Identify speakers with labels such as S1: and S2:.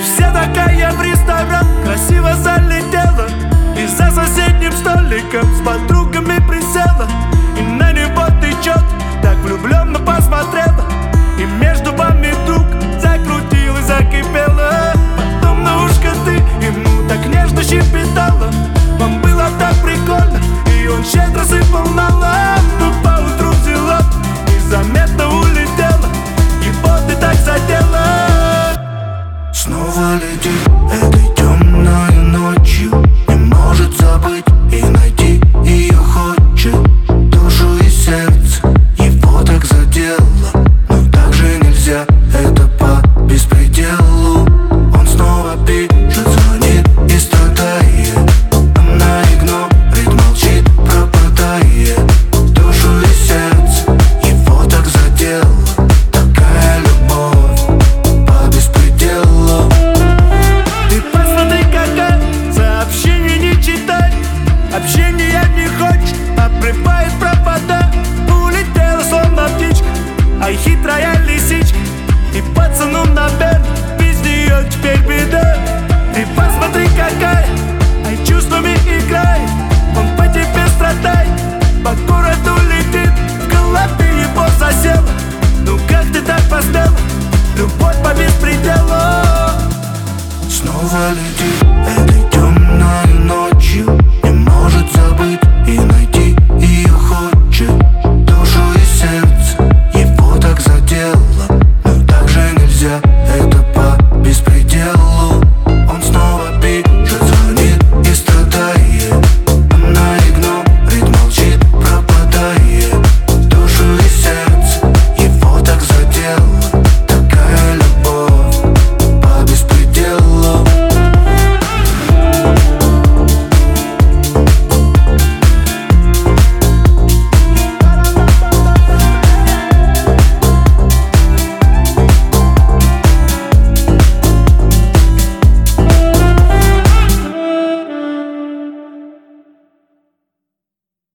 S1: И вся такая в ресторан красиво залетела, и за соседним столиком с подругами присела, и на него тычет, так влюбленно посмотрела, и между вами вдруг закрутилась, закипела. Потом на ушко ты ему так нежно щебетала. Вам было так прикольно, и он щедро сыпал на лоб. Но поутру взяла и заметно улетела. Его ты так задела.
S2: Снова летит этой темной ночью, не может забыть и найти ее хочет. Душу и сердце его так задело, но так же нельзя, это по беспределу. Он снова пишет, звонит и страдает, она игнорит, молчит, пропадает. Душу и сердце его так задело, такая любовь по беспределу.
S1: Ты посмотри, какая, сообщение не читай, общения не хочешь, обрывает провода. Улетела словно птичка, ай хитрая лисичка, и пацану наверное без нее теперь беда. Ты посмотри, какая, ай чувствами играет, он по тебе страдает, по городу летит, в голове его засела. Ну как ты так посмела, любовь по беспределу.
S2: Снова летит